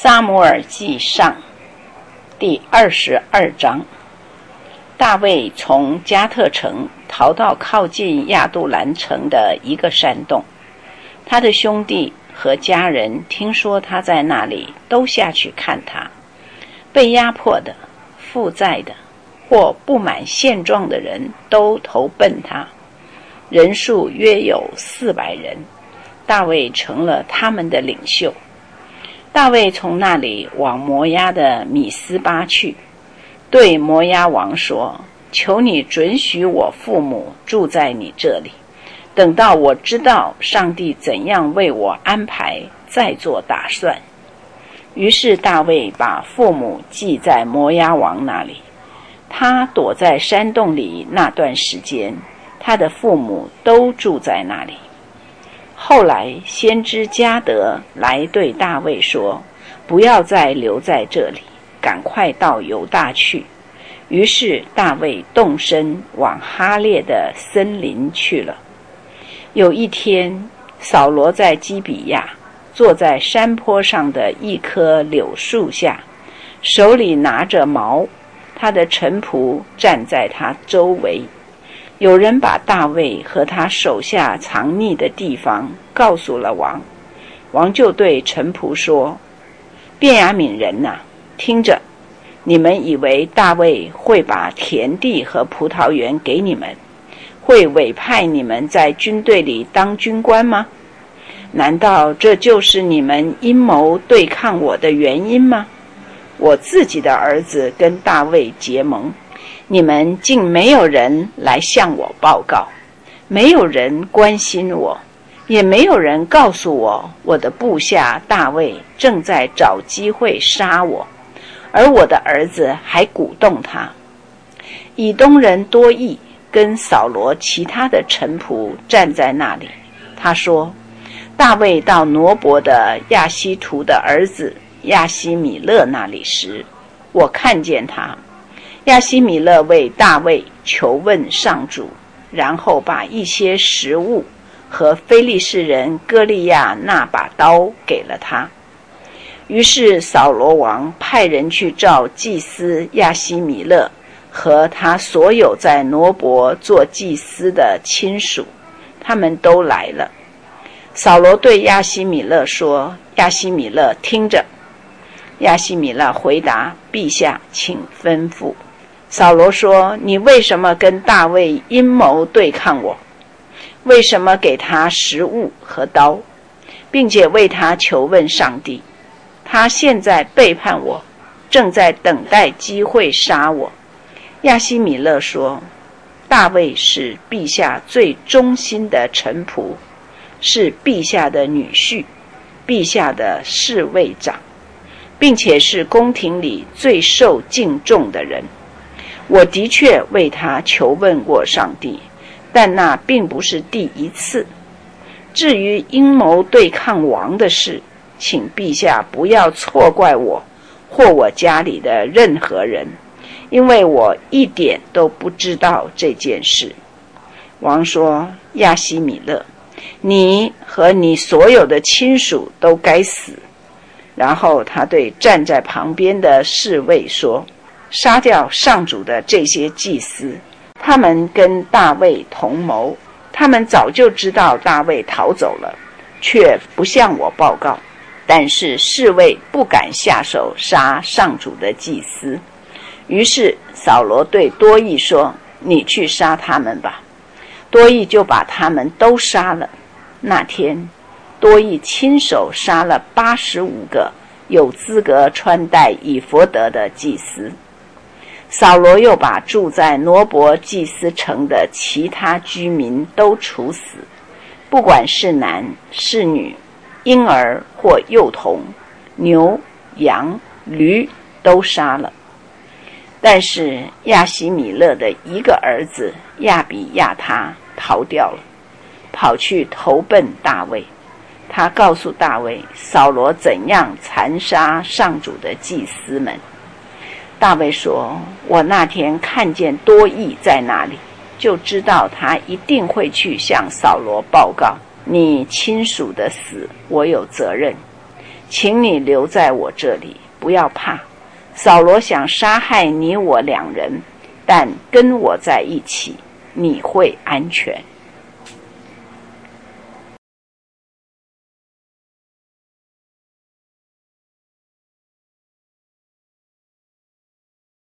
撒母耳记上第22章。大卫从加特城逃到靠近亚杜兰城的一个山洞，他的兄弟和家人听说他在那里，都下去看他。被压迫的、负债的或不满现状的人都投奔他，人数约有400人。大卫成了他们的领袖。大卫从那里往摩押的米斯巴去，对摩押王说：求你准许我父母住在你这里，等到我知道上帝怎样为我安排，再做打算。于是大卫把父母寄在摩押王那里，他躲在山洞里那段时间，他的父母都住在那里。后来先知加得来对大卫说：不要再留在这里，赶快到犹大去。于是大卫动身往哈列的森林去了。有一天，扫罗在基比亚坐在山坡上的一棵柳树下，手里拿着矛，他的臣仆站在他周围。有人把大卫和他手下藏匿的地方告诉了王，王就对臣仆说：便雅悯人哪，听着，你们以为大卫会把田地和葡萄园给你们，会委派你们在军队里当军官吗？难道这就是你们阴谋对抗我的原因吗？我自己的儿子跟大卫结盟，你们竟没有人来向我报告，没有人关心我，也没有人告诉我，我的部下大卫正在找机会杀我，而我的儿子还鼓动他。以东人多益跟扫罗其他的臣仆站在那里，他说：大卫到挪伯的亚希图的儿子亚希米勒那里时，我看见他。亚希米勒为大卫求问上主，然后把一些食物和非利士人歌利亚那把刀给了他。于是扫罗王派人去召祭司亚希米勒和他所有在挪伯做祭司的亲属，他们都来了。扫罗对亚希米勒说：亚希米勒，听着。亚希米勒回答：陛下，请吩咐。扫罗说：你为什么跟大卫阴谋对抗我？为什么给他食物和刀，并且为他求问上帝？他现在背叛我，正在等待机会杀我。亚希米勒说：大卫是陛下最忠心的臣仆，是陛下的女婿，陛下的侍卫长，并且是宫廷里最受敬重的人。我的确为他求问过上帝，但那并不是第一次。至于阴谋对抗王的事，请陛下不要错怪我或我家里的任何人，因为我一点都不知道这件事。王说：亚希米勒，你和你所有的亲属都该死。然后他对站在旁边的侍卫说：杀掉上主的这些祭司，他们跟大卫同谋，他们早就知道大卫逃走了，却不向我报告。但是侍卫不敢下手杀上主的祭司。于是扫罗对多益说：你去杀他们吧。多益就把他们都杀了。那天多益亲手杀了85个有资格穿戴以弗得的祭司。扫罗又把住在挪伯祭司城的其他居民都处死，不管是男是女，婴儿或幼童，牛羊驴都杀了。但是亚希米勒的一个儿子亚比亚他逃掉了，跑去投奔大卫。他告诉大卫扫罗怎样残杀上主的祭司们。大卫说：我那天看见多益在那里，就知道他一定会去向扫罗报告，你亲属的死我有责任， 请你留在我这里，不要怕。扫罗想杀害你我两人，但跟我在一起，你会安全。